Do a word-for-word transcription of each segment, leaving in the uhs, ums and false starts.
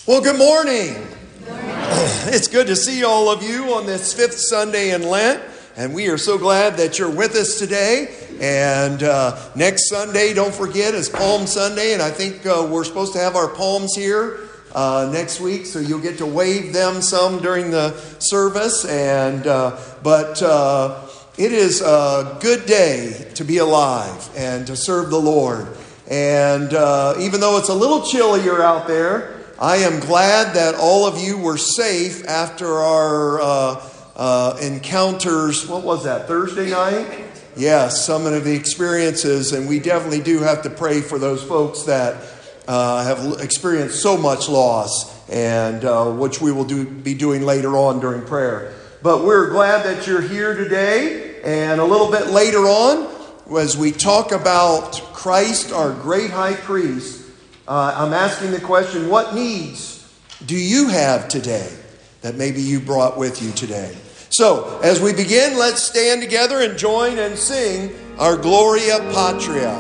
Well, good morning. Good morning. It's good to see all of you on this fifth Sunday in Lent, and we are so glad that you're with us today. And uh, next Sunday, don't forget, is Palm Sunday, and I think uh, we're supposed to have our palms here uh, next week, so you'll get to wave them some during the service. And uh, but uh, it is a good day to be alive and to serve the Lord. And uh, even though it's a little chillier out there, I am glad that all of you were safe after our uh, uh, encounters. What was that, Thursday night? Yes, some of the experiences, and we definitely do have to pray for those folks that uh, have experienced so much loss, and uh, which we will do, be doing later on during prayer. But we're glad that you're here today, and a little bit later on, as we talk about Christ, our great high priest, Uh, I'm asking the question, what needs do you have today that maybe you brought with you today? So, as we begin, let's stand together and join and sing our Gloria Patria.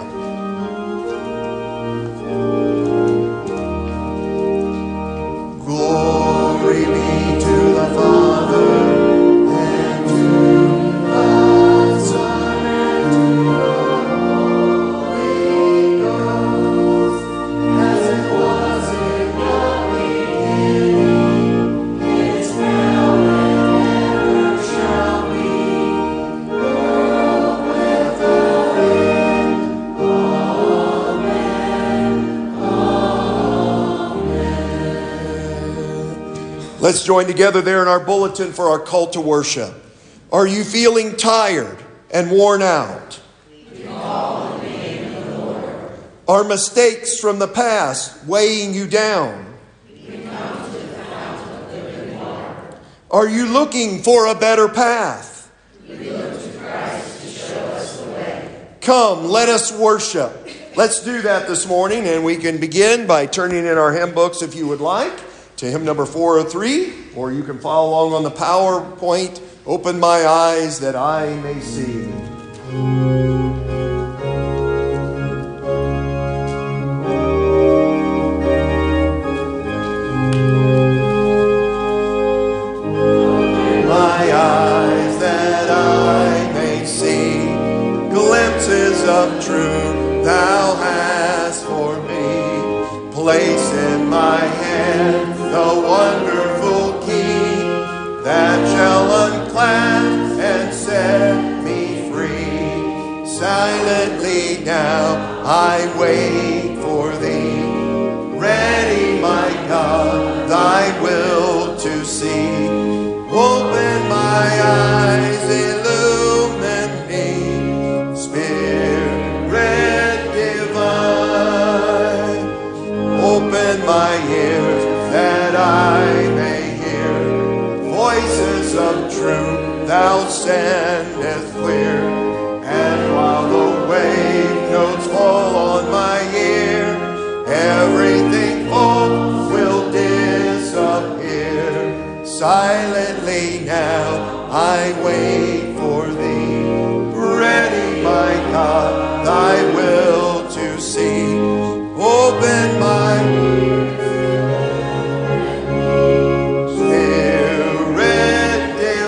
Glory be to the Father, and to the Son, and to the Holy Ghost, as it was in the beginning, is now, and ever shall be, world without end. Amen. Let's join together there in our bulletin for our call to worship. Are you feeling tired and worn out? Are mistakes from the past weighing you down? Are you looking for a better path? We look to Christ to show us the way. Come, let us worship. Let's do that this morning, and we can begin by turning in our hymn books, if you would like, to hymn number four oh three, or you can follow along on the PowerPoint. Open my eyes that I may see. My eyes that I may see glimpses of truth thou hast for me. Place in my hand the wonderful key that shall unclasp and set me free. Silently now I wait for thee, ready, my God, thy will to see. Open my eyes, illumine me, Spirit divine. Open my ears that I may hear voices of truth thou sendest clear. And while the wave notes fall on my ear, everything false will disappear. Silently now I wait for thee, ready, my God, thy will to see. Open my Spirit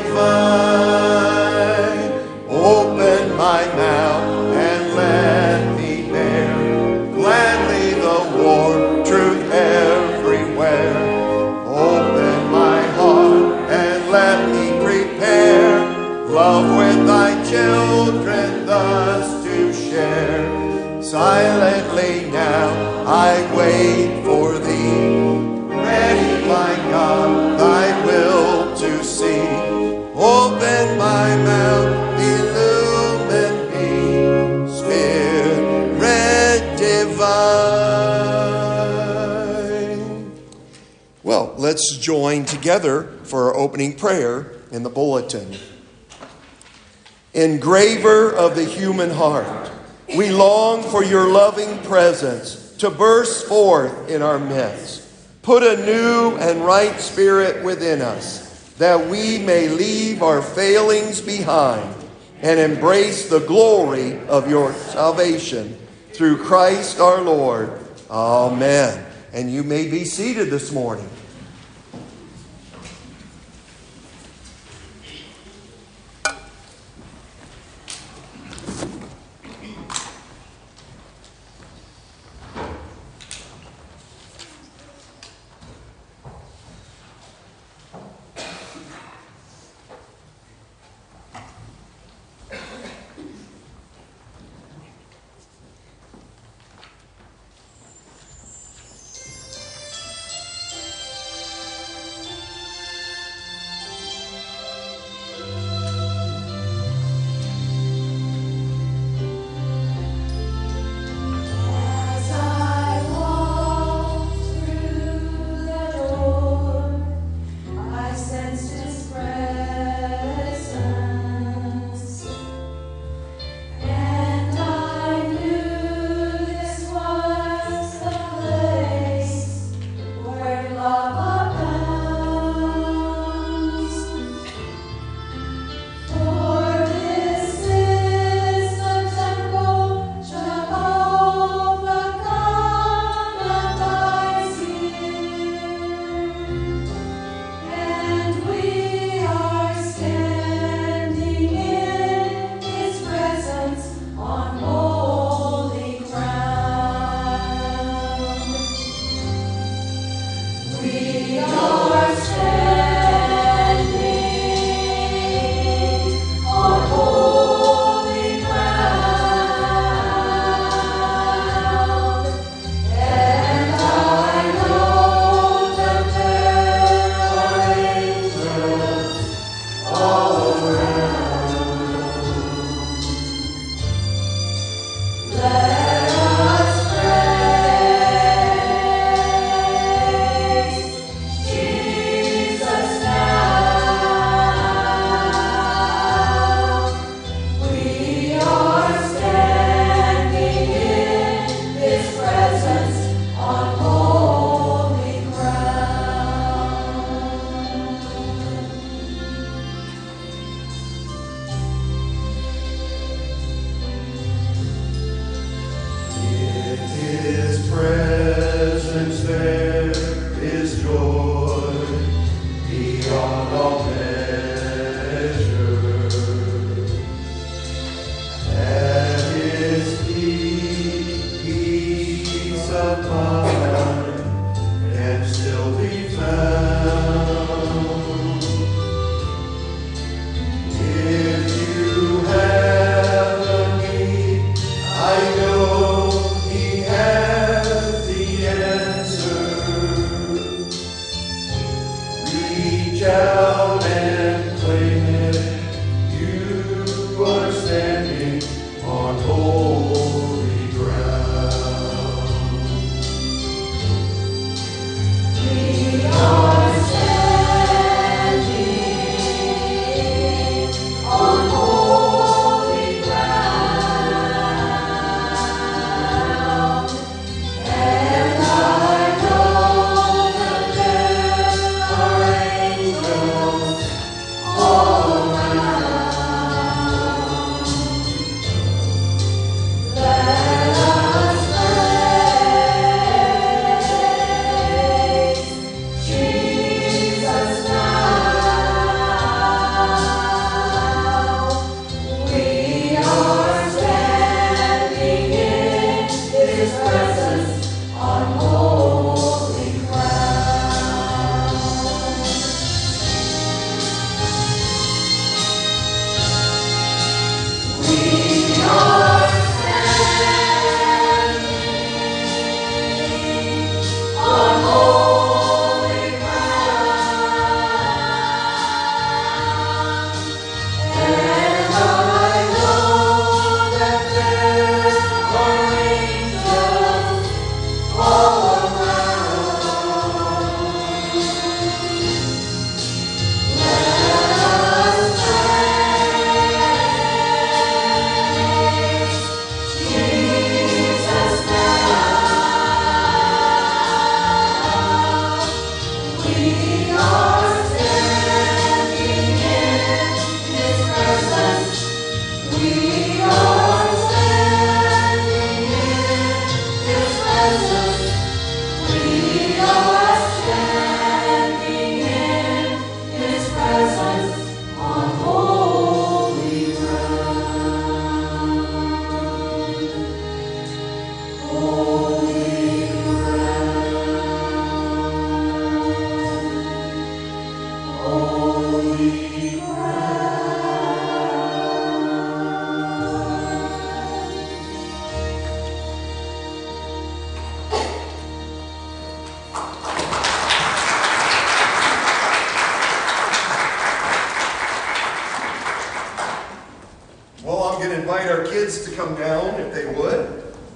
divine. Open my mouth and let me bear gladly the warm truth everywhere. Open my heart and let me prepare love with thy children thus to share. Silently now I wait for thee, ready, my God, thy will to see. Open my mouth, illumine me, Spirit divine. Well, let's join together for our opening prayer in the bulletin. Engraver of the human heart, we long for your loving presence to burst forth in our midst. Put a new and right spirit within us, that we may leave our failings behind and embrace the glory of your salvation through Christ our Lord. Amen. and you may be seated this morning. Mom can invite our kids to come down if they would.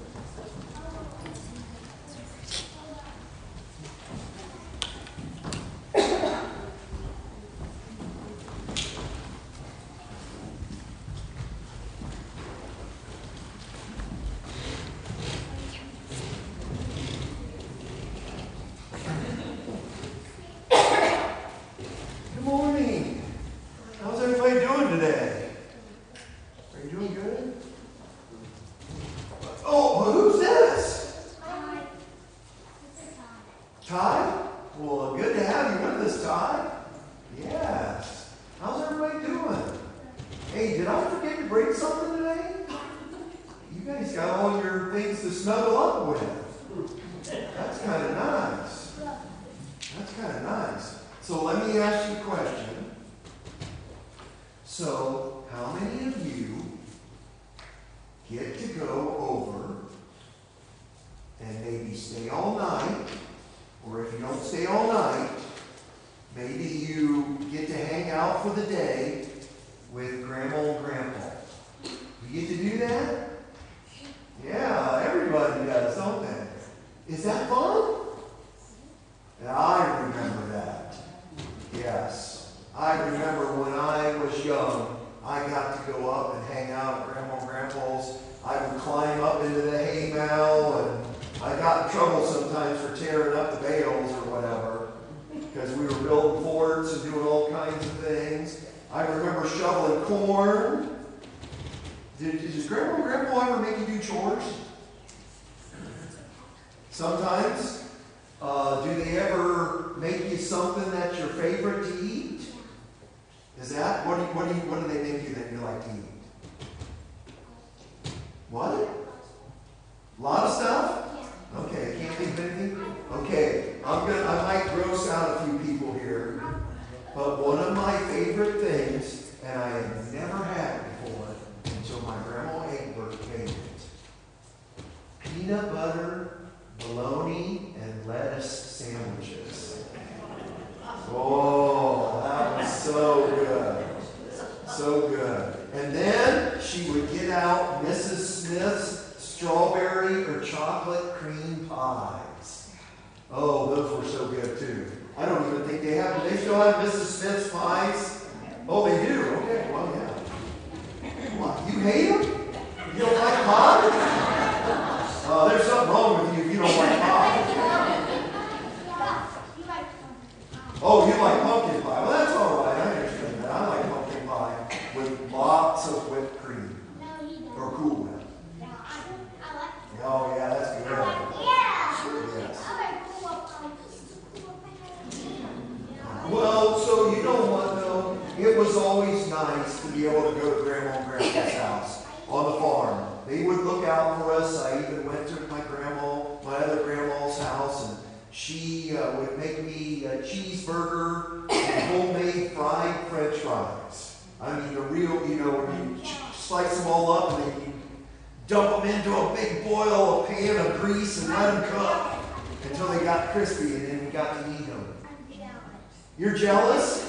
You're jealous?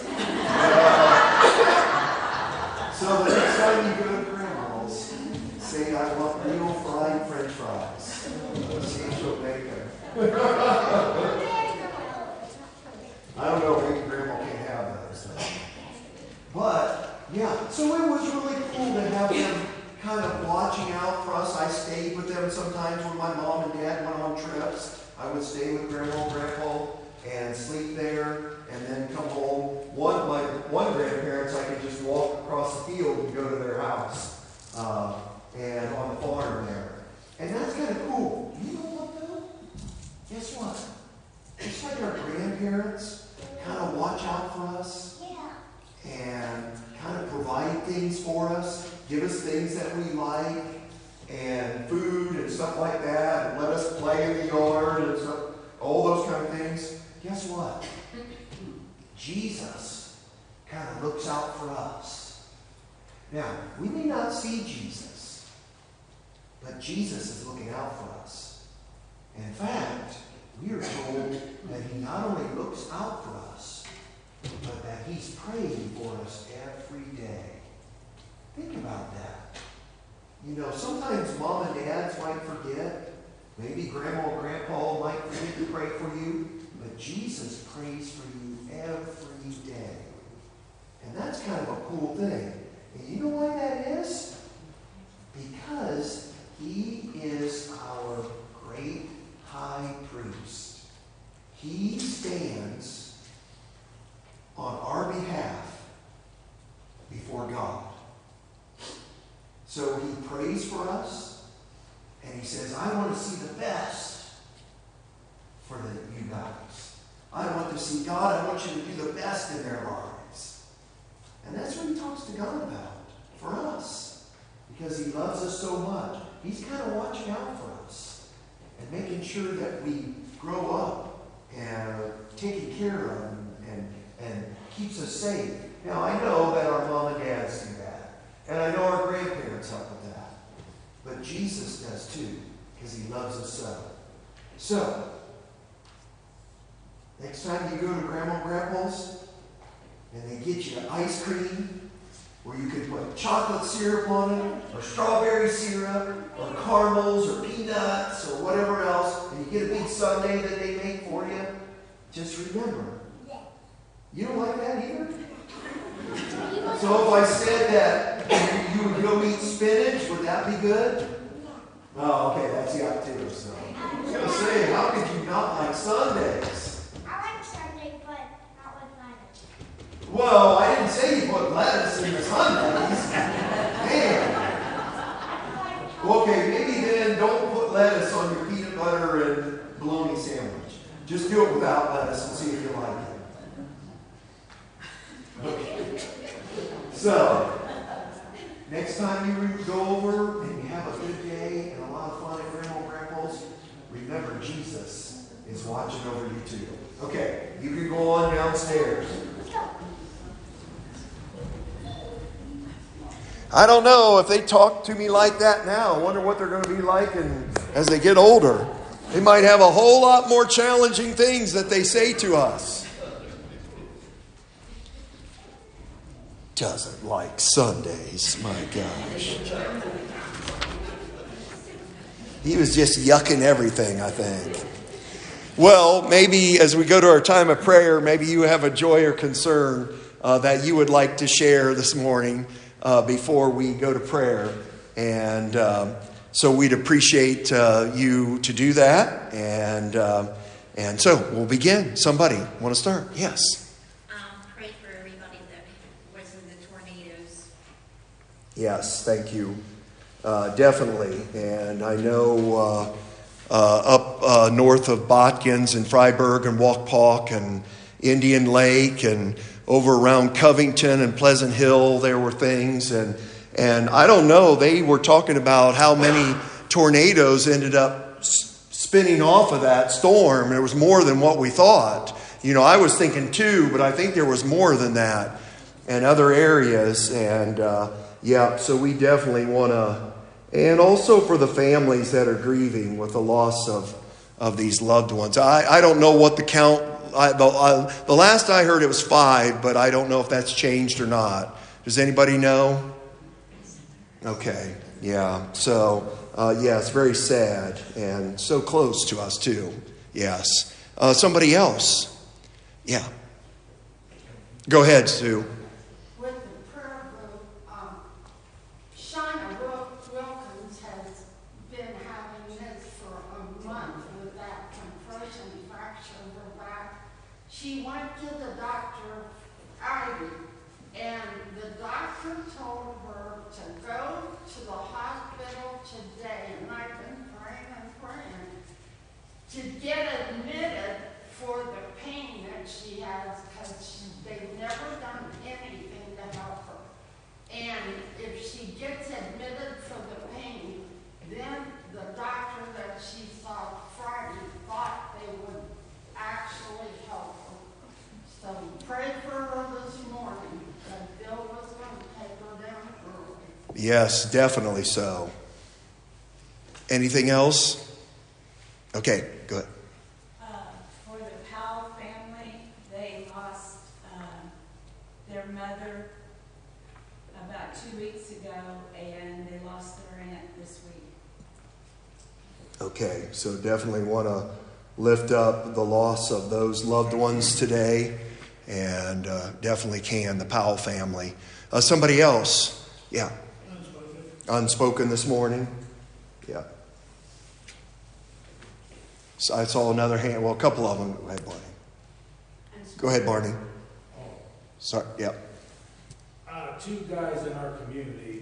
So the next time you go to Grandma's, say, I want real fried French fries. See if she'll make them. I don't know, maybe Grandma can't have those. But, yeah, so it was really cool to have them kind of watching out for us. I stayed with them sometimes when my mom and dad went on trips. I would stay with Grandma and Grandpa and sleep there, and then come home. One, my one grandparents, I could just walk across the field and go to their house, uh, and on the farm there. And that's kind of cool. You know what though? Guess what? Just like our grandparents kind of watch out for us, and kind of provide things for us, give us things that we like, and food and stuff like that, and let us play in the yard and stuff, all those kind of things. Guess what? Jesus kind of looks out for us. Now, we may not see Jesus, but Jesus is looking out for us. In fact, we are told that he not only looks out for us, but that he's praying for us every day. Think about that. You know, sometimes mom and dads might forget. Maybe grandma or grandpa might forget to pray for you. But Jesus prays for you every day. And that's kind of a cool thing. And you know why that is? Because he is our great high priest. He stands on our behalf before God. So he prays for us, and he says, I want to see the best for the, you guys. I want to see God, I want you to do the best in their lives. And that's what he talks to God about for us. Because he loves us so much. He's kind of watching out for us and making sure that we grow up and taking care of and, and, and keeps us safe. Now, I know that our mom and dads do that. And I know our grandparents help with that. But Jesus does too, because he loves us so. So, next time you go to Grandma and Grandpa's, and they get you ice cream, where you can put chocolate syrup on it, or strawberry syrup, or caramels, or peanuts, or whatever else, and you get a big sundae that they make for you, just remember, you don't like that either? So if I said that you would go eat spinach, would that be good? Oh, okay, that's yuck too. So I was going to say, how could you not like sundaes? I like sundae, but not with lettuce. Well, I didn't say you put lettuce in the sundaes. Man. Okay, maybe then don't put lettuce on your peanut butter and bologna sandwich. Just do it without lettuce and see if you like it. Okay. So, next time you go over and you have a good day and a lot of fun at Grandma and Grandpa's, remember Jesus is watching over you too. Okay, you can go on downstairs. I don't know if they talk to me like that now. I wonder what they're going to be like and as they get older. They might have a whole lot more challenging things that they say to us. Doesn't like Sundays, my gosh. He was just yucking everything, I think. Well, maybe as we go to our time of prayer, maybe you have a joy or concern uh, that you would like to share this morning uh, before we go to prayer. And um, so we'd appreciate uh, you to do that. And, uh, and so we'll begin. Somebody want to start? Yes. Yes, thank you. Uh, definitely. And I know uh, uh, up uh, north of Botkins and Freiburg and Waukpok and Indian Lake and over around Covington and Pleasant Hill, there were things. And, and I don't know, they were talking about how many tornadoes ended up s- spinning off of that storm. There was more than what we thought. You know, I was thinking two, but I think there was more than that in other areas. And uh Yeah, so we definitely want to, and also for the families that are grieving with the loss of, of these loved ones. I, I don't know what the count, I, the, I, the last I heard it was five, but I don't know if that's changed or not. Does anybody know? Okay, yeah, so uh, yeah, it's very sad and so close to us too. Yes. Uh, somebody else? Yeah. Go ahead, Sue. She went to the doctor, Ivy, and the doctor told her to go to the hospital today, and I've been praying and praying, to get admitted for the pain that she has, because they've never done anything to help her. And if she gets admitted for the pain, then the doctor that she saw Friday thought they would actually help her. So we prayed for her this morning that Bill was going to take her down early. Yes, definitely so. Anything else? Okay, go ahead. Uh, for the Powell family, they lost uh, their mother about two weeks ago, and they lost their aunt Okay, so definitely want to lift up the loss of those loved ones today, and uh, definitely can, the Powell family. Uh, somebody else? Yeah. Unspoken. Unspoken this morning? Yeah. So I saw another hand. Well, a couple of them. Go ahead, Barney. Go ahead, Barney. Oh. Sorry. Yeah. Uh, two guys in our community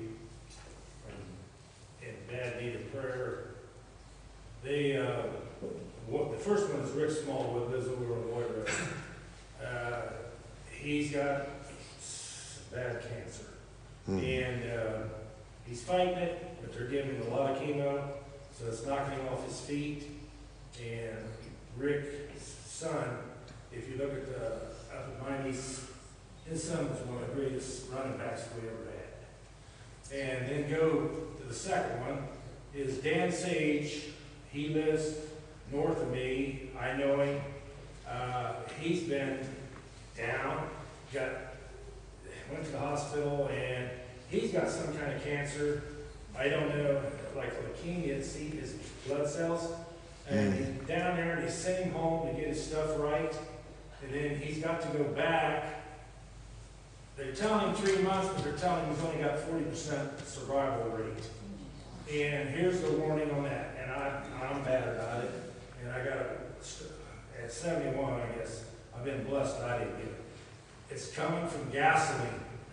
in bad need of prayer. They, uh, what, the first one is Rick Smallwood, lives over on Boyd Road. Uh, he's got bad cancer. Hmm. And uh, he's fighting it, but they're giving him a lot of chemo, so it's knocking him off his feet. And Rick's son, if you look at the up at mine, he's, his son was one of the greatest running backs we ever had. And then go to the second one is Dan Sage. He lives north of me. I know him. Uh, he's been down, got went to the hospital, and he's got some kind of cancer. I don't know, like leukemia, it's his blood cells. And he's down there, and he's sent him home to get his stuff right. And then he's got to go back. They're telling him three months, but they're telling him he's only got forty percent survival rate. And here's the warning on that. And I, I'm bad about it. And I got a, at seventy-one, I guess, I've been blessed I didn't get it. It's coming from gasoline.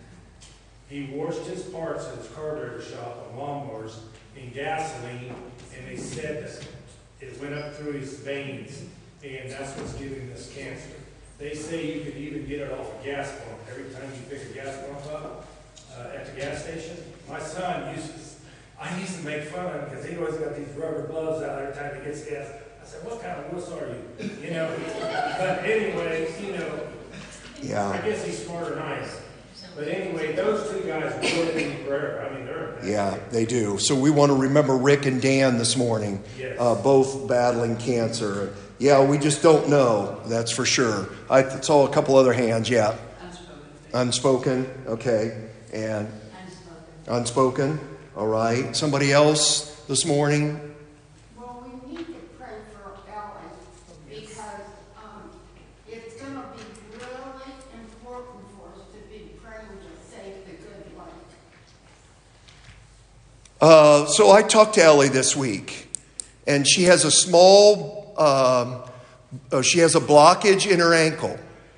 He washed his parts at his carburetor shop on lawnmowers in gasoline, and they said that it went up through his veins, and that's what's giving this cancer. They say you can even get it off a gas pump. Every time you pick a gas pump up uh, at the gas station. My son used to, I used to make fun of him because he always got these rubber gloves out every time he gets gas. I said, what kind of wuss are you? You know, but anyway, you know, yeah. I guess he's smarter than I am. But anyway, those two guys really need prayer. I mean, they're... Yeah, they do. So we want to remember Rick and Dan this morning, yes. uh, both battling cancer. Yeah, we just don't know, that's for sure. I saw a couple other hands, yeah. Unspoken. Unspoken, okay. And unspoken. Unspoken, all right. Somebody else this morning? Well, we need to pray for Ellen because um, it's going to be really important for us to be praying to save the good life. Uh, so I talked to Ellie this week, and she has a small, um, uh, she has a blockage in her ankle.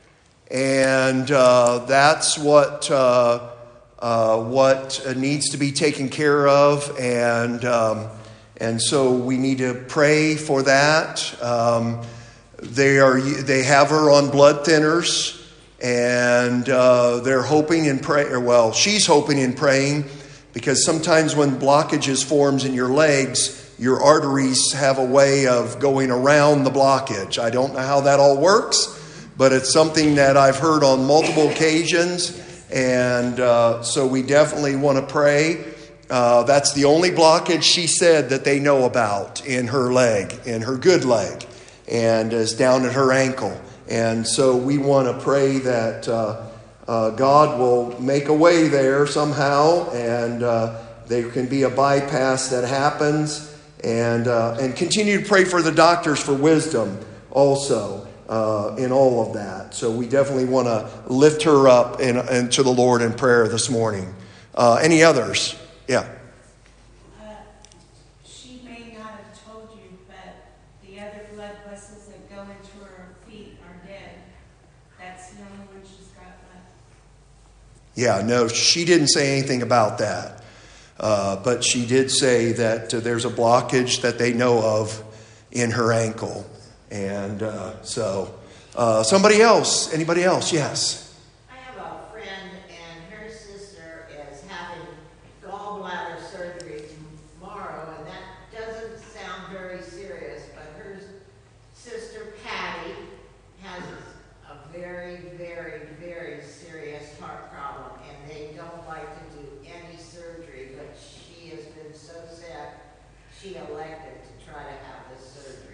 And uh, that's what uh, uh, what needs to be taken care of, and um, and so we need to pray for that. Um, they are they have her on blood thinners, and uh, they're hoping and pray. Or well, she's hoping and praying because sometimes when blockages forms in your legs, your arteries have a way of going around the blockage. I don't know how that all works. But it's something that I've heard on multiple occasions, and uh, so we definitely want to pray. Uh, that's the only blockage she said that they know about in her leg, in her good leg, and is down at her ankle. And so we want to pray that uh, uh, God will make a way there somehow, and uh, there can be a bypass that happens, and uh, and continue to pray for the doctors for wisdom also. Uh, in all of that. So we definitely want to lift her up in, in, to the Lord in prayer this morning. Uh, any others? Yeah. Uh, she may not have told you, but the other blood vessels that go into her feet are dead. That's the only one she's got left. Yeah, no, she didn't say anything about that. Uh, but she did say that uh, there's a blockage that they know of in her ankle. And uh, so, uh, somebody else, anybody else? Yes. I have a friend, and her sister is having gallbladder surgery tomorrow, and that doesn't sound very serious, but her sister Patty has a very, very, very serious heart problem, and they don't like to do any surgery, but she has been so sad, she elected to try to have this surgery.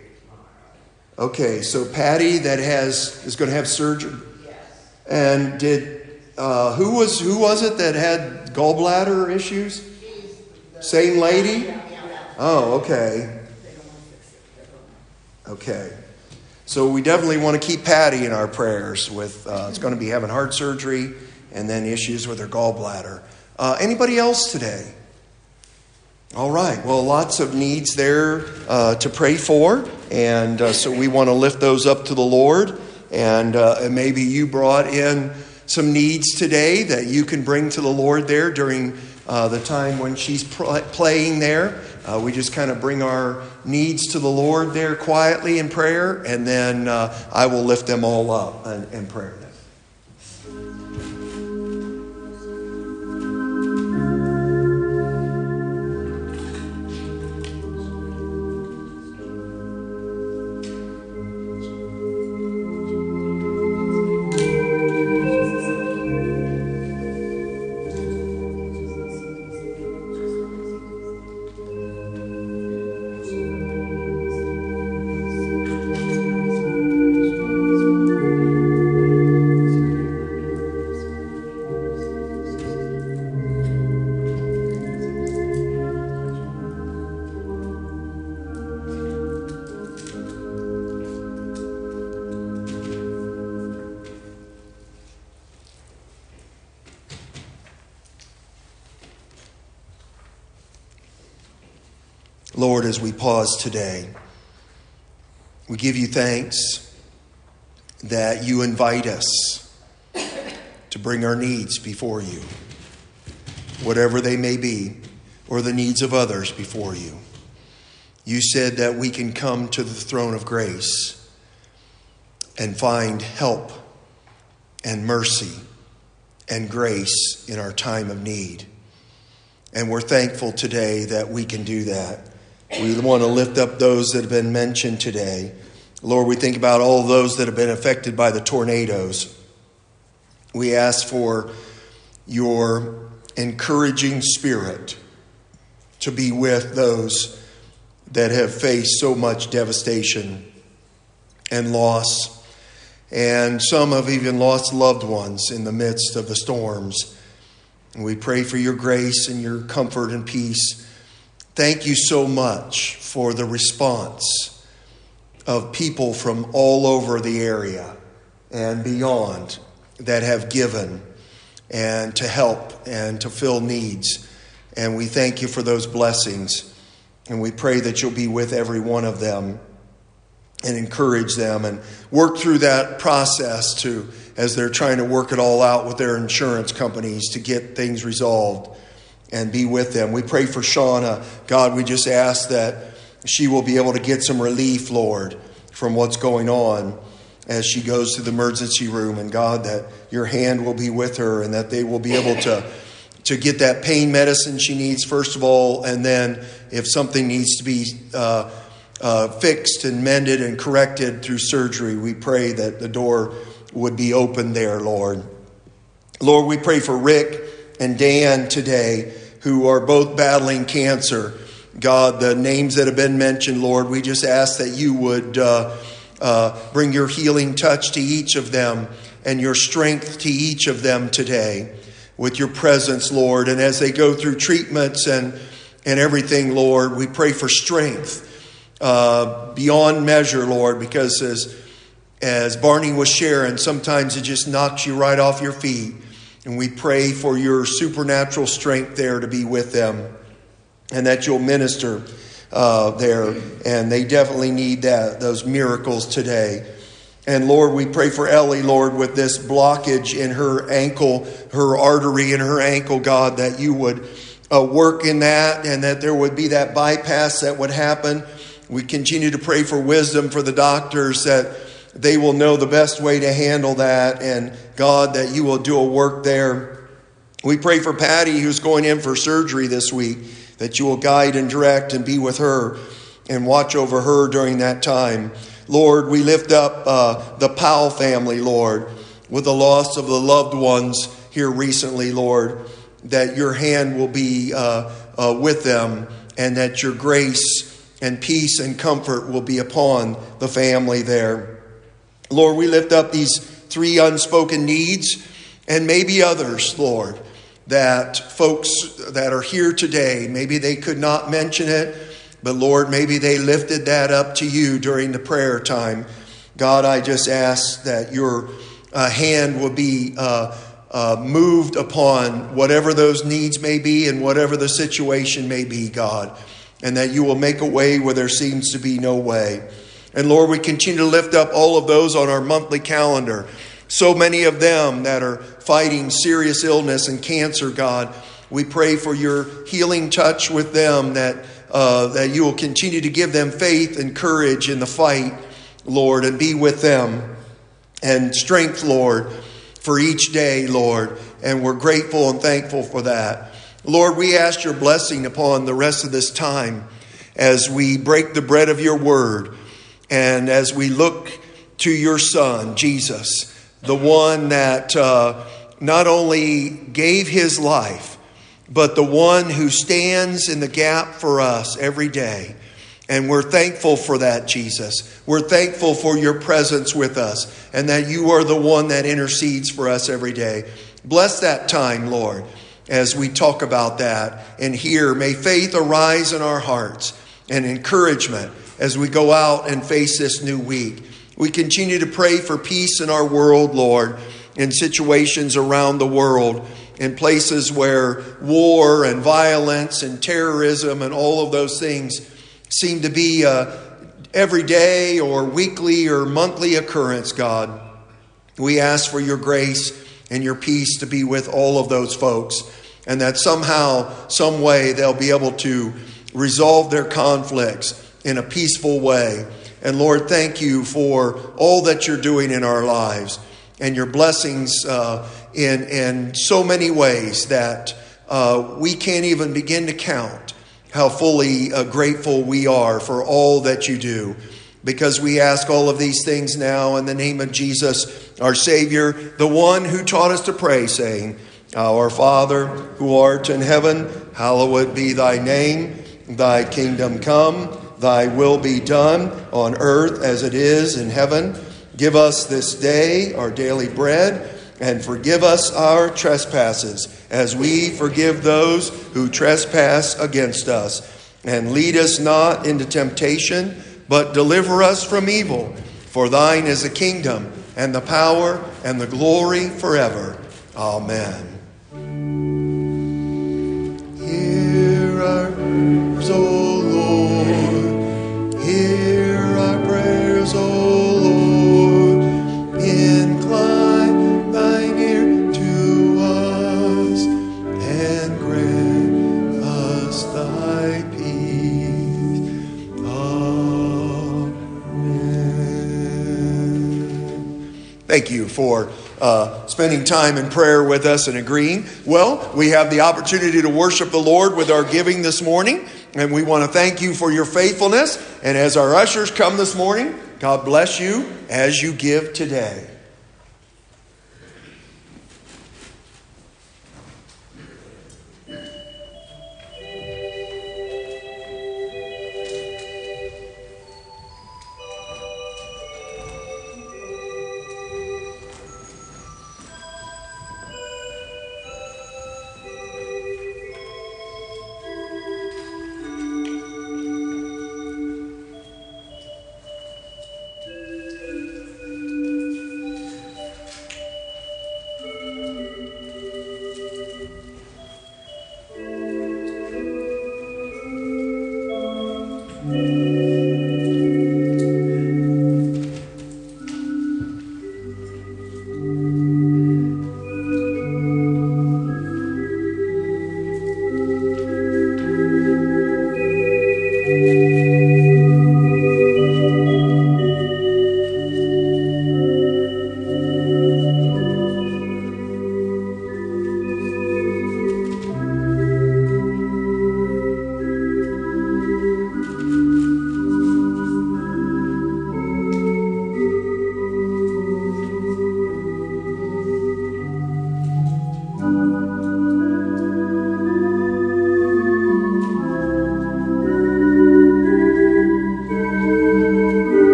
Okay, so Patty that has is going to have surgery. Yes. And did uh, who was who was it that had gallbladder issues? She's the, Same lady? Yeah, yeah, yeah. Oh, okay. Okay. So we definitely want to keep Patty in our prayers with, uh, it's going to be having heart surgery and then issues with her gallbladder. Uh, anybody else today? All right. Well, lots of needs there uh, to pray for. And uh, so we want to lift those up to the Lord. And, uh, and maybe you brought in some needs today that you can bring to the Lord there during uh, the time when she's pl- playing there. Uh, we just kind of bring our needs to the Lord there quietly in prayer. And then uh, I will lift them all up in, in prayer. Lord, as we pause today, we give you thanks that you invite us to bring our needs before you, whatever they may be, or the needs of others before you. You said that we can come to the throne of grace and find help and mercy and grace in our time of need. And we're thankful today that we can do that. We want to lift up those that have been mentioned today. Lord, we think about all those that have been affected by the tornadoes. We ask for your encouraging spirit to be with those that have faced so much devastation and loss. And some have even lost loved ones in the midst of the storms. And we pray for your grace and your comfort and peace. Thank you so much for the response of people from all over the area and beyond that have given and to help and to fill needs. And we thank you for those blessings. And we pray that you'll be with every one of them and encourage them and work through that process to, as they're trying to work it all out with their insurance companies to get things resolved. And be with them. We pray for Shauna. God, we just ask that she will be able to get some relief, Lord, from what's going on as she goes to the emergency room. And God, that your hand will be with her and that they will be able to, to get that pain medicine she needs, first of all. And then if something needs to be uh, uh, fixed and mended and corrected through surgery, we pray that the door would be open there, Lord. Lord, we pray for Rick and Dan today, who are both battling cancer. God, the names that have been mentioned, Lord, we just ask that you would uh, uh, bring your healing touch to each of them and your strength to each of them today with your presence, Lord. And as they go through treatments and, and everything, Lord, we pray for strength uh, beyond measure, Lord, because as, as Barney was sharing, sometimes it just knocks you right off your feet. And we pray for your supernatural strength there to be with them and that you'll minister uh, there. And they definitely need that, those miracles today. And Lord, we pray for Ellie, Lord, with this blockage in her ankle, her artery in her ankle, God, that you would uh, work in that and that there would be that bypass that would happen. We continue to pray for wisdom for the doctors that they will know the best way to handle that. And God, that you will do a work there. We pray for Patty, who's going in for surgery this week, that you will guide and direct and be with her and watch over her during that time. Lord, we lift up uh, the Powell family, Lord, with the loss of the loved ones here recently, Lord, that your hand will be uh, uh, with them and that your grace and peace and comfort will be upon the family there. Lord, we lift up these three unspoken needs and maybe others, Lord, that folks that are here today, maybe they could not mention it But Lord, maybe they lifted that up to you during the prayer time. God, I just ask that your uh, hand will be uh, uh, moved upon whatever those needs may be and whatever the situation may be, God. And that you will make a way where there seems to be no way. And Lord, we continue to lift up all of those on our monthly calendar. So many of them that are fighting serious illness and cancer, God. We pray for your healing touch with them, that uh, that you will continue to give them faith and courage in the fight, Lord, and be with them. And strength, Lord, for each day, Lord. And we're grateful and thankful for that. Lord, we ask your blessing upon the rest of this time as we break the bread of your word and as we look to your Son, Jesus, the one that uh, not only gave his life, but the one who stands in the gap for us every day. And we're thankful for that, Jesus. We're thankful for your presence with us and that you are the one that intercedes for us every day. Bless that time, Lord, as we talk about that and hear. May faith arise in our hearts and encouragement as we go out and face this new week. We continue to pray for peace in our world, Lord, in situations around the world, in places where war and violence and terrorism and all of those things seem to be a everyday or weekly or monthly occurrence, God. We ask for your grace and your peace to be with all of those folks, and that somehow, some way, they'll be able to resolve their conflicts in a peaceful way. And Lord, thank you for all that you're doing in our lives and your blessings uh, in, in so many ways that uh, we can't even begin to count how fully uh, grateful we are for all that you do. Because we ask all of these things now in the name of Jesus, our Savior, the one who taught us to pray, saying, Our Father, who art in heaven, hallowed be thy name. Thy kingdom come, thy will be done on earth as it is in heaven. Give us this day our daily bread, and forgive us our trespasses, as we forgive those who trespass against us. And lead us not into temptation, but deliver us from evil. For thine is the kingdom, and the power, and the glory forever. Amen. Hear our prayers, O Lord. Hear our prayers, O Lord. Incline thine ear to us, and grant us thy peace. Amen. Thank you for Uh, spending time in prayer with us and agreeing. Well, we have the opportunity to worship the Lord with our giving this morning, and we want to thank you for your faithfulness. And as our ushers come this morning, God bless you as you give today.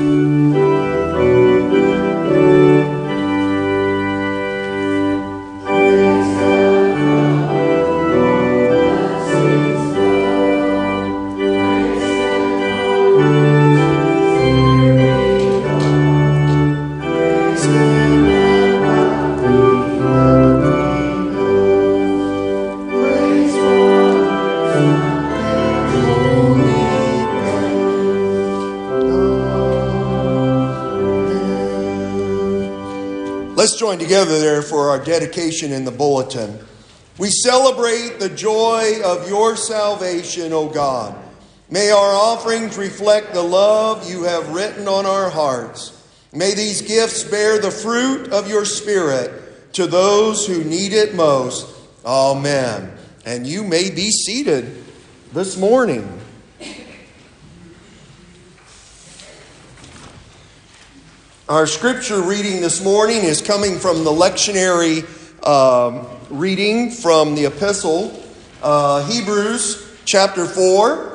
Let's join together there for our dedication in the bulletin. We celebrate the joy of your salvation, O God. May our offerings reflect the love you have written on our hearts. May these gifts bear the fruit of your Spirit to those who need it most. Amen. And you may be seated this morning. Our scripture reading this morning is coming from the lectionary um, reading from the epistle, uh, Hebrews chapter four.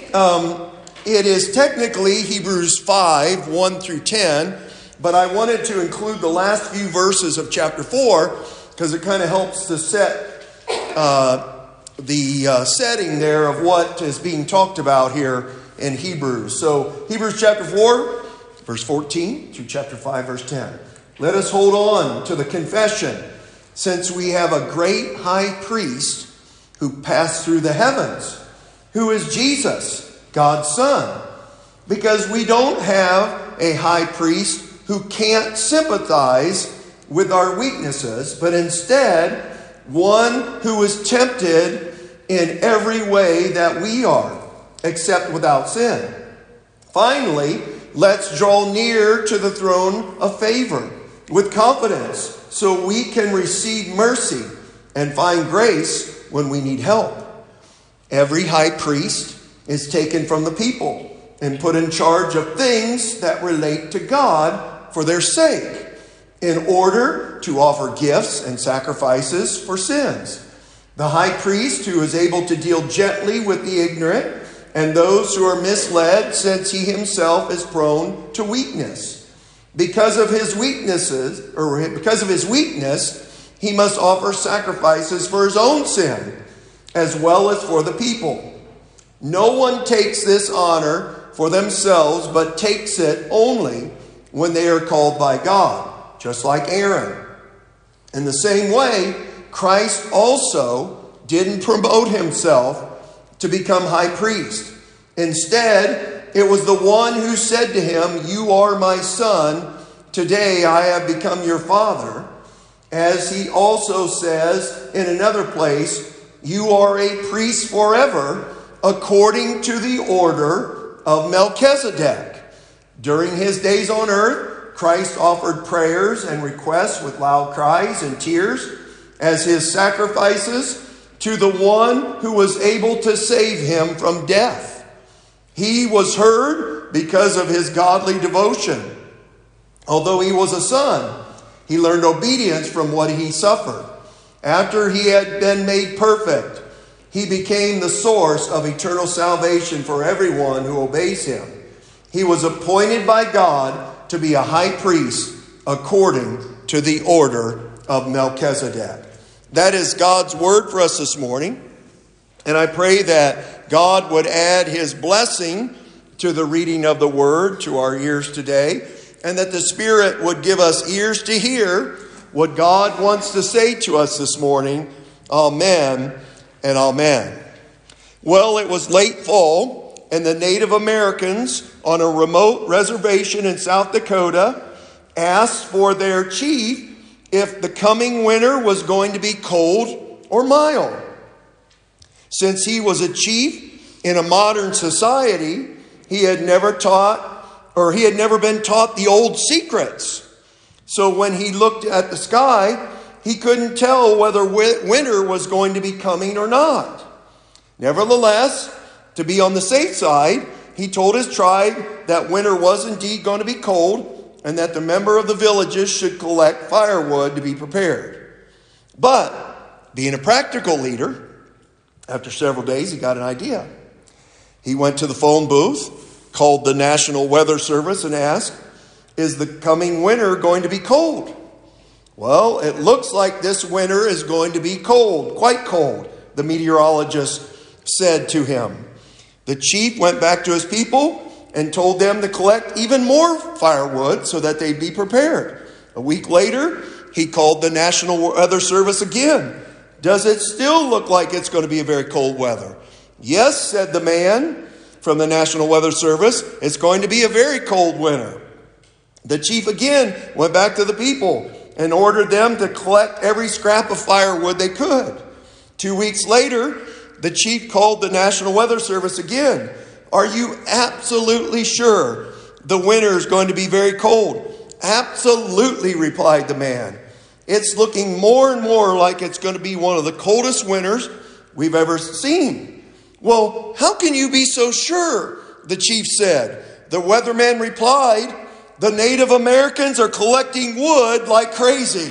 Um, it is technically Hebrews five, one through ten, but I wanted to include the last few verses of chapter four because it kind of helps to set uh, the uh, setting there of what is being talked about here in Hebrews. So Hebrews chapter four, verse fourteen through chapter five, verse ten. Let us hold on to the confession, since we have a great high priest who passed through the heavens, who is Jesus, God's Son. Because we don't have a high priest who can't sympathize with our weaknesses, but instead one who is tempted in every way that we are, except without sin. Finally, let's draw near to the throne of favor with confidence so we can receive mercy and find grace when we need help. Every high priest is taken from the people and put in charge of things that relate to God for their sake, in order to offer gifts and sacrifices for sins. The high priest who is able to deal gently with the ignorant and those who are misled, since he himself is prone to weakness. Because of his weaknesses, or because of his weakness, he must offer sacrifices for his own sin, as well as for the people. No one takes this honor for themselves, but takes it only when they are called by God, just like Aaron. In the same way, Christ also didn't promote himself to become high priest. Instead, it was the one who said to him, "You are my son, today I have become your father." As he also says in another place, "You are a priest forever, according to the order of Melchizedek." During his days on earth, Christ offered prayers and requests with loud cries and tears as his sacrifices to the one who was able to save him from death. He was heard because of his godly devotion. Although he was a son, he learned obedience from what he suffered. After he had been made perfect, he became the source of eternal salvation for everyone who obeys him. He was appointed by God to be a high priest according to the order of Melchizedek. That is God's word for us this morning. And I pray that God would add his blessing to the reading of the word to our ears today, and that the Spirit would give us ears to hear what God wants to say to us this morning. Amen and amen. Well, it was late fall, and the Native Americans on a remote reservation in South Dakota asked for their chief if the coming winter was going to be cold or mild. Since he was a chief in a modern society, he had never taught, or he had never been taught the old secrets. So when he looked at the sky, he couldn't tell whether winter was going to be coming or not. Nevertheless, to be on the safe side, he told his tribe that winter was indeed going to be cold, and that the member of the villages should collect firewood to be prepared. But, being a practical leader, after several days he got an idea. He went to the phone booth called the National Weather Service and asked, is the coming winter going to be cold? Well, it looks like this winter is going to be cold, quite cold, the meteorologist said to him. The chief went back to his people and told them to collect even more firewood so that they'd be prepared. A week later, he called the National Weather Service again. Does it still look like it's going to be a very cold weather? Yes, said the man from the National Weather Service, it's going to be a very cold winter. The chief again went back to the people and ordered them to collect every scrap of firewood they could. Two weeks later, the chief called the National Weather Service again. Are you absolutely sure the winter is going to be very cold? Absolutely, replied the man. It's looking more and more like it's going to be one of the coldest winters we've ever seen. Well, how can you be so sure? The chief said. The weatherman replied, the Native Americans are collecting wood like crazy.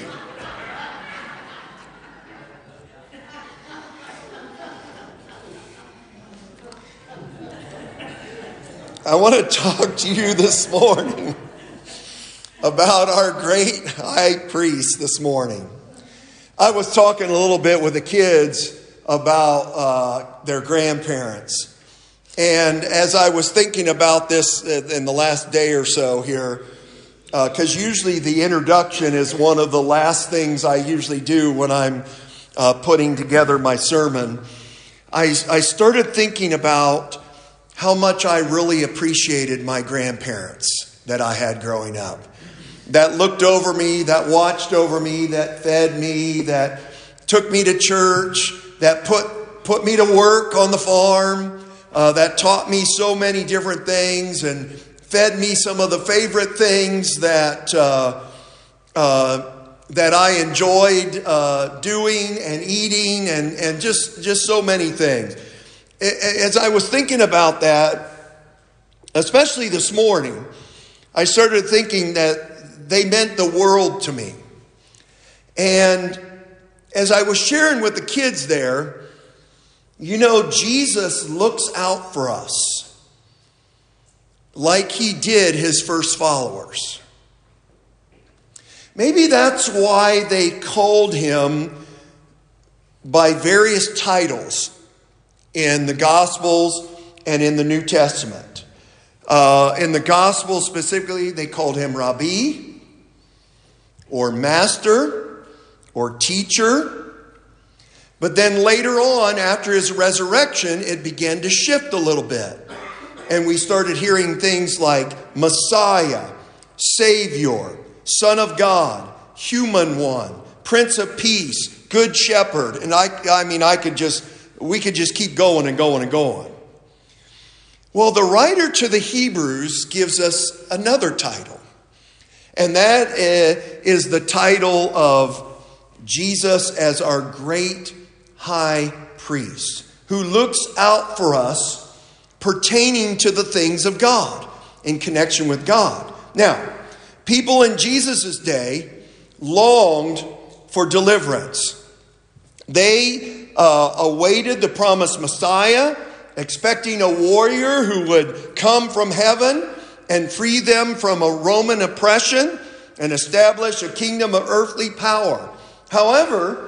I want to talk to you this morning about our great high priest this morning. I was talking a little bit with the kids about uh, their grandparents. And as I was thinking about this in the last day or so here, because uh, usually the introduction is one of the last things I usually do when I'm uh, putting together my sermon, I, I started thinking about how much I really appreciated my grandparents that I had growing up. That looked over me, that watched over me, that fed me, that took me to church, that put, put me to work on the farm. Uh, that taught me so many different things and fed me some of the favorite things that uh, uh, that I enjoyed uh, doing and eating and, and just, just so many things. As I was thinking about that, especially this morning, I started thinking that they meant the world to me. And as I was sharing with the kids there, you know, Jesus looks out for us like he did his first followers. Maybe that's why they called him by various titles in the Gospels and in the New Testament. Uh, in the Gospels specifically, they called him Rabbi, or Master, or Teacher. But then later on, after his resurrection, it began to shift a little bit. And we started hearing things like Messiah, Savior, Son of God, Human One, Prince of Peace, Good Shepherd. And I, I mean, I could just, we could just keep going and going and going. Well, the writer to the Hebrews gives us another title. And that is the title of Jesus as our great high priest, who looks out for us pertaining to the things of God, in connection with God. Now, people in Jesus' day longed for deliverance. They uh, awaited the promised Messiah, expecting a warrior who would come from heaven and free them from a Roman oppression and establish a kingdom of earthly power. However,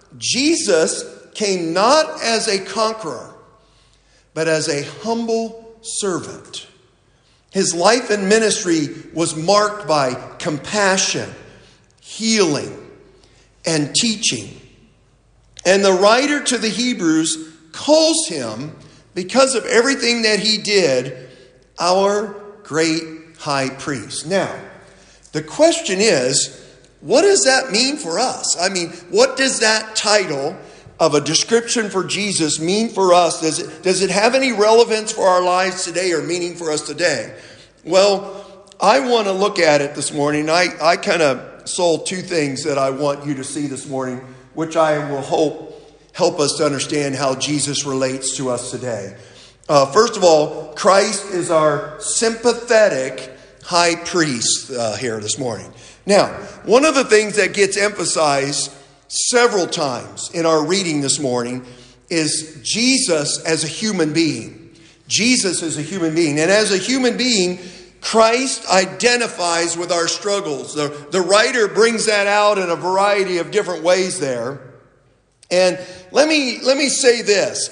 Jesus came not as a conqueror, but as a humble servant. His life and ministry was marked by compassion, healing, and teaching. And the writer to the Hebrews calls him, because of everything that he did, our great high priest. Now, the question is, what does that mean for us? I mean, what does that title of a description for Jesus mean for us? Does it, does it have any relevance for our lives today or meaning for us today? Well, I want to look at it this morning. I, I kind of sold two things that I want you to see this morning, which I will hope help us to understand how Jesus relates to us today. Uh, first of all, Christ is our sympathetic high priest uh, here this morning. Now, one of the things that gets emphasized several times in our reading this morning is Jesus as a human being. Jesus is a human being. And as a human being, Christ identifies with our struggles. The, the writer brings that out in a variety of different ways there. And let me, let me say this.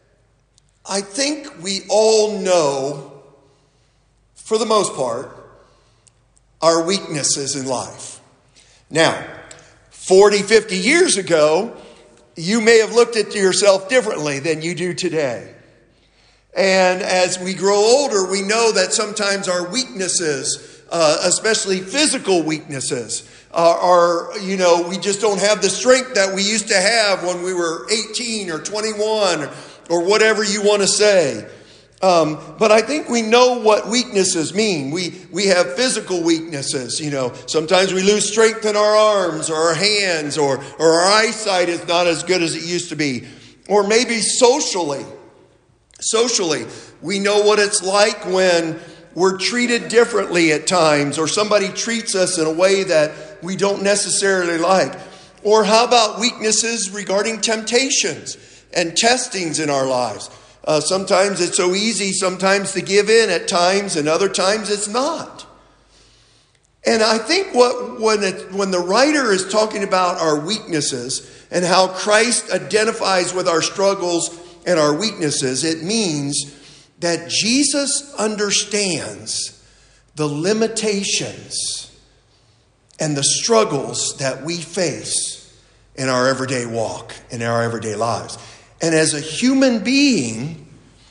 I think we all know, for the most part, our weaknesses in life. Now, forty, fifty years ago, you may have looked at yourself differently than you do today. And as we grow older, we know that sometimes our weaknesses, uh, especially physical weaknesses, uh, are, you know, we just don't have the strength that we used to have when we were eighteen or twenty-one or whatever you want to say. Um, but I think we know what weaknesses mean. We we have physical weaknesses, you know. Sometimes we lose strength in our arms or our hands, or, or our eyesight is not as good as it used to be. Or maybe socially. Socially, we know what it's like when we're treated differently at times, or somebody treats us in a way that we don't necessarily like. Or how about weaknesses regarding temptations and testings in our lives? Uh, sometimes it's so easy sometimes to give in at times, and other times it's not. And I think what when it, when the writer is talking about our weaknesses and how Christ identifies with our struggles and our weaknesses, it means that Jesus understands the limitations and the struggles that we face in our everyday walk, in our everyday lives. And as a human being,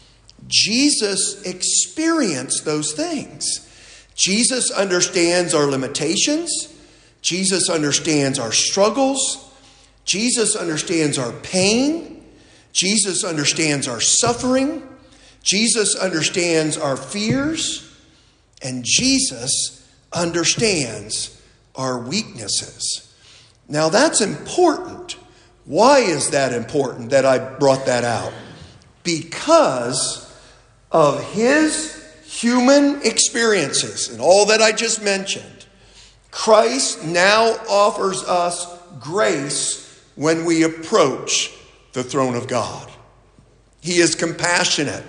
Jesus experienced those things. Jesus understands our limitations. Jesus understands our struggles. Jesus understands our pain. Jesus understands our suffering. Jesus understands our fears. And Jesus understands our weaknesses. Now that's important. Why is that important that I brought that out? Because of his human experiences and all that I just mentioned, Christ now offers us grace when we approach the throne of God. He is compassionate.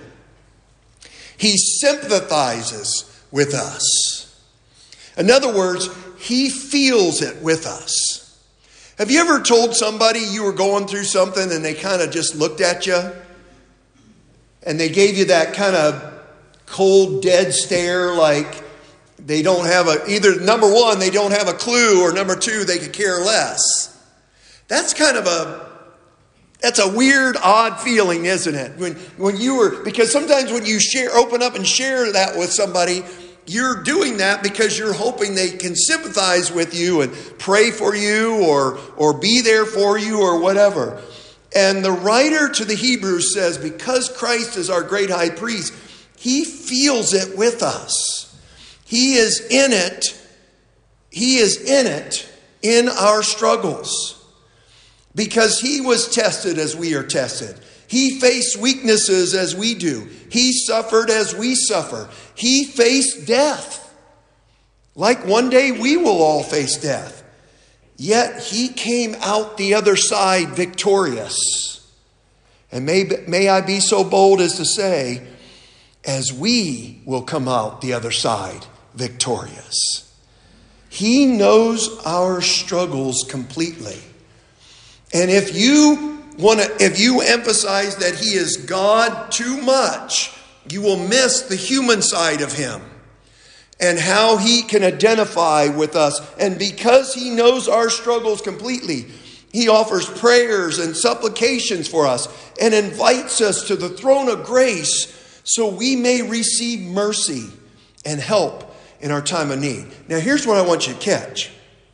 He sympathizes with us. In other words, he feels it with us. Have you ever told somebody you were going through something and they kind of just looked at you and they gave you that kind of cold, dead stare, like they don't have a, either number one, they don't have a clue, or number two, they could care less? That's kind of a, that's a weird, odd feeling, isn't it? When, when you were, because sometimes when you share, open up and share that with somebody, you're doing that because you're hoping they can sympathize with you and pray for you, or, or be there for you, or whatever. And the writer to the Hebrews says, because Christ is our great high priest, he feels it with us. He is in it. He is in it in our struggles. Because he was tested as we are tested. He faced weaknesses as we do. He suffered as we suffer. He faced death. Like one day we will all face death. Yet he came out the other side victorious. And may, may I be so bold as to say, as we will come out the other side victorious. He knows our struggles completely. And if you want to, if you emphasize that he is God too much, you will miss the human side of him and how he can identify with us. And because he knows our struggles completely, he offers prayers and supplications for us and invites us to the throne of grace so we may receive mercy and help in our time of need. Now, here's what I want you to catch.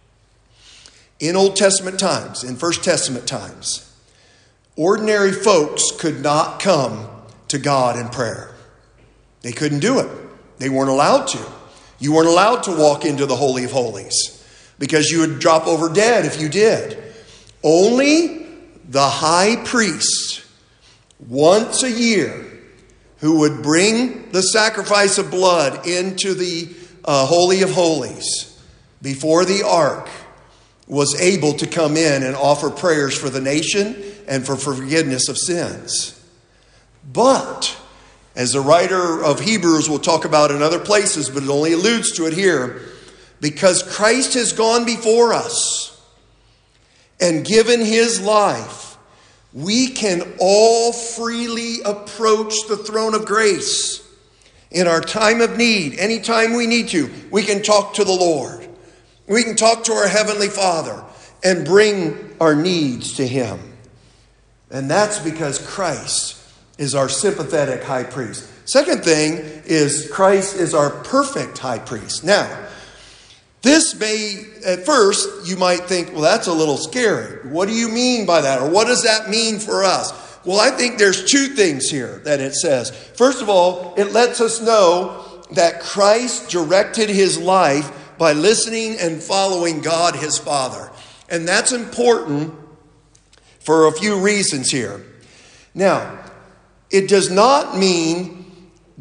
In Old Testament times, in First Testament times, ordinary folks could not come to God in prayer. They couldn't do it. They weren't allowed to. You weren't allowed to walk into the Holy of Holies because you would drop over dead if you did. Only the high priest, once a year, who would bring the sacrifice of blood into the uh, Holy of Holies before the ark, was able to come in and offer prayers for the nation and for forgiveness of sins. But As the writer of Hebrews will talk about in other places, but it only alludes to it here, because Christ has gone before us and given his life, we can all freely approach the throne of grace. In our time of need, anytime we need to, we can talk to the Lord. We can talk to our Heavenly Father and bring our needs to him. And that's because Christ is our sympathetic high priest. Second thing is Christ is our perfect high priest. Now, this may, at first, you might think, well, that's a little scary. What do you mean by that? Or what does that mean for us? Well, I think there's two things here that it says. First of all, it lets us know that Christ directed his life by listening and following God, his Father. And that's important for a few reasons here. Now, it does not mean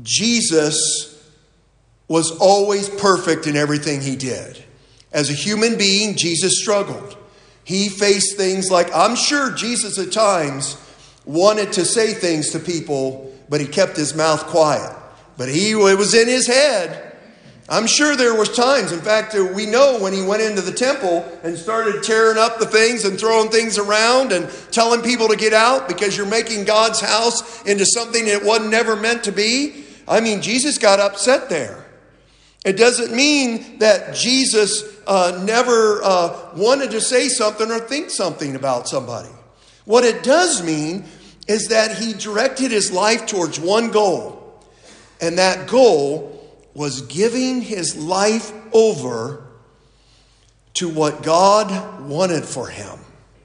Jesus was always perfect in everything he did. As a human being, Jesus struggled. He faced things like, I'm sure Jesus at times wanted to say things to people, but he kept his mouth quiet. But he, it was in his head. I'm sure there was times, in fact, we know when he went into the temple and started tearing up the things and throwing things around and telling people to get out because you're making God's house into something it wasn't never meant to be. I mean, Jesus got upset there. It doesn't mean that Jesus uh, never uh, wanted to say something or think something about somebody. What it does mean is that he directed his life towards one goal. And that goal was giving his life over to what God wanted for him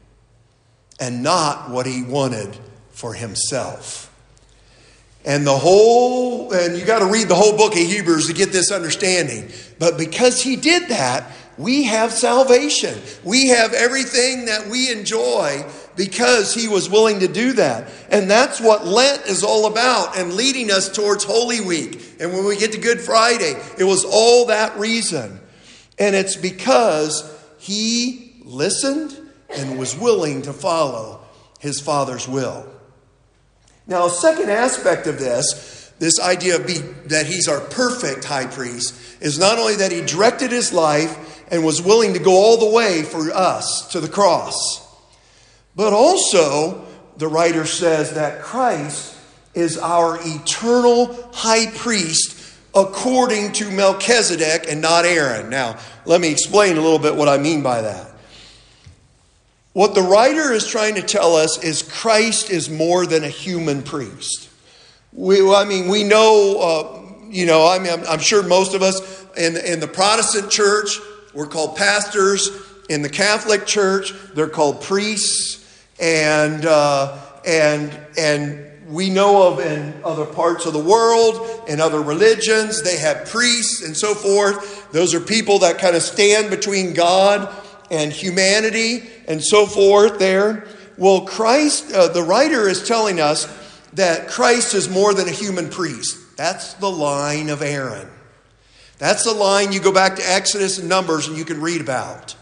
and not what he wanted for himself. And the whole, and you got to read the whole book of Hebrews to get this understanding. But because he did that, we have salvation. We have everything that we enjoy because he was willing to do that. And that's what Lent is all about and leading us towards Holy Week. And when we get to Good Friday, it was all that reason. And it's because he listened and was willing to follow his Father's will. Now, a second aspect of this, this idea of be, that he's our perfect high priest, is not only that he directed his life and was willing to go all the way for us to the cross, but also the writer says that Christ is our eternal high priest according to Melchizedek and not Aaron. Now, let me explain a little bit what I mean by that. What the writer is trying to tell us is Christ is more than a human priest. We, I mean, we know, uh, you know, I mean, I'm, I'm sure most of us in, in the Protestant church, we're called pastors. In the Catholic church, they're called priests. And uh, and and we know of in other parts of the world, in other religions, they have priests and so forth. Those are people that kind of stand between God and humanity and so forth there. Well, Christ, uh, the writer is telling us that Christ is more than a human priest. That's the line of Aaron. That's the line you go back to Exodus and Numbers and you can read about.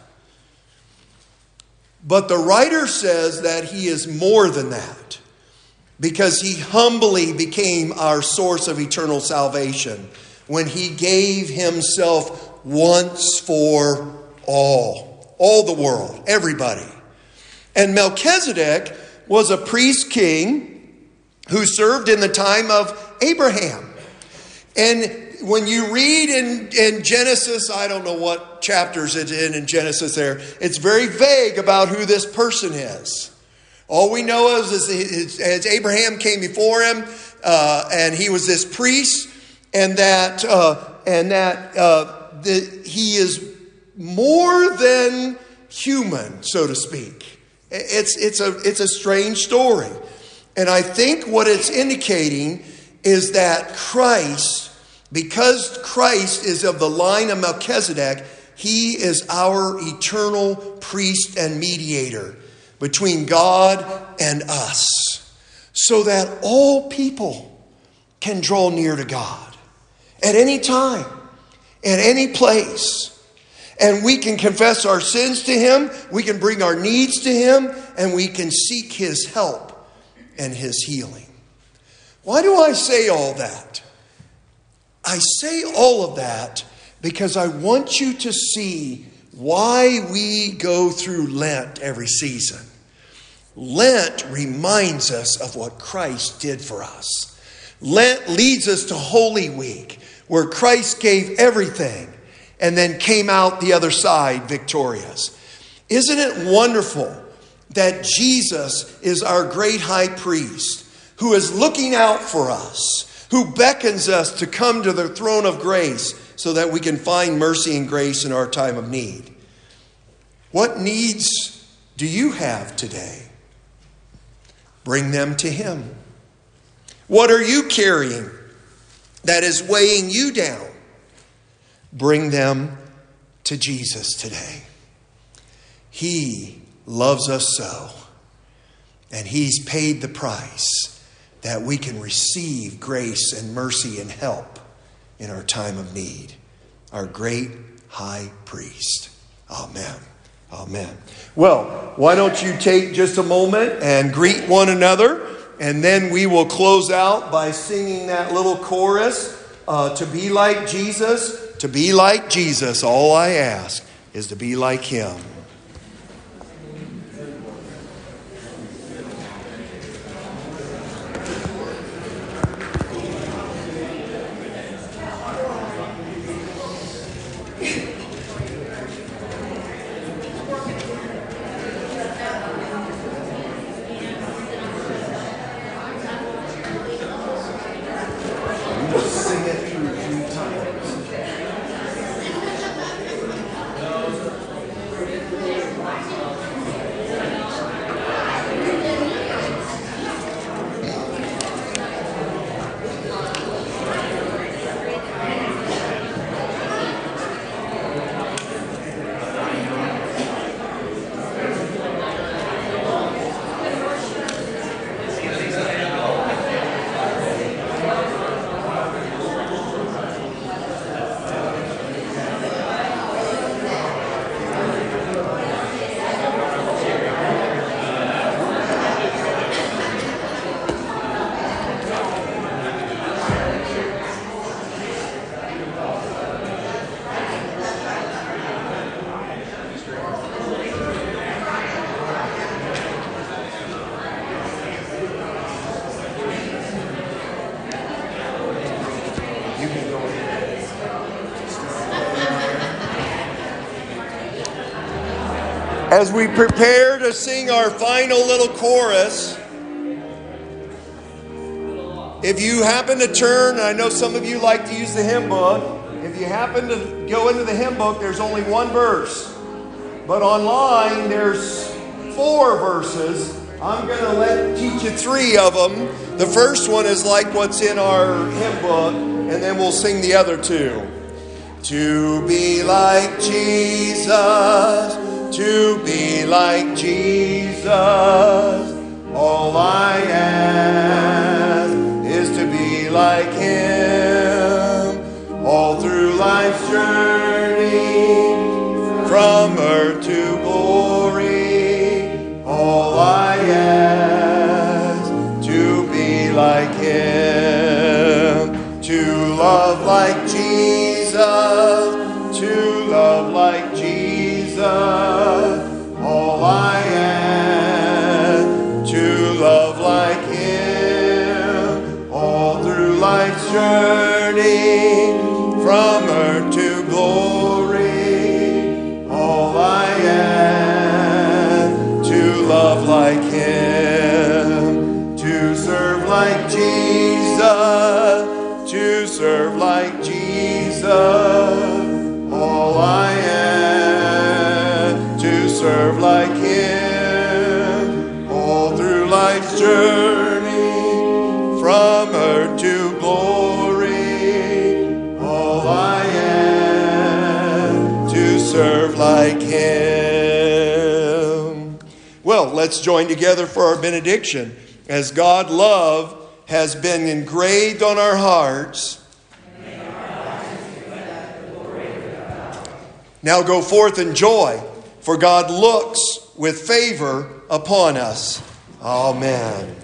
But the writer says that he is more than that because he humbly became our source of eternal salvation when he gave himself once for all, all the world, everybody. And Melchizedek was a priest king who served in the time of Abraham. And when you read in, in Genesis, I don't know what chapters it's in in Genesis there, it's very vague about who this person is. All we know is, is, is Abraham came before him, uh, and he was this priest, and that uh, and that uh, the, he is more than human, so to speak. It's it's a it's a strange story, and I think what it's indicating is that Christ, because Christ is of the line of Melchizedek, he is our eternal priest and mediator between God and us, so that all people can draw near to God at any time, at any place. And we can confess our sins to him, we can bring our needs to him, and we can seek his help and his healing. Why do I say all that? I say all of that because I want you to see why we go through Lent every season. Lent reminds us of what Christ did for us. Lent leads us to Holy Week, where Christ gave everything and then came out the other side victorious. Isn't it wonderful that Jesus is our great high priest who is looking out for us, who beckons us to come to the throne of grace so that we can find mercy and grace in our time of need? What needs do you have today? Bring them to Him. What are you carrying that is weighing you down? Bring them to Jesus today. He loves us so, and He's paid the price that we can receive grace and mercy and help in our time of need. Our great high priest. Amen. Amen. Well, why don't you take just a moment and greet one another, and then we will close out by singing that little chorus, uh, to be like Jesus, to be like Jesus. All I ask is to be like Him. As we prepare to sing our final little chorus, if you happen to turn, I know some of you like to use the hymn book. If you happen to go into the hymn book, there's only one verse. But online, there's four verses. I'm going to let teach you three of them. The first one is like what's in our hymn book, and then we'll sing the other two. To be like Jesus, to be like Jesus, all I ask is to be like Him, all through life's journey, from earth to glory, all I ask, to be like Him, to love like Jesus, to love like Jesus, all I am, to love like Him, all through life's journey, from earth to glory, all I am, to love like Him, to serve like Jesus, to serve like Jesus, all I am, to serve like Him, all through life's journey, from earth to glory, all I am, to serve like Him. Well, let's join together for our benediction. As God's love has been engraved on our hearts, now go forth in joy, for God looks with favor upon us. Amen.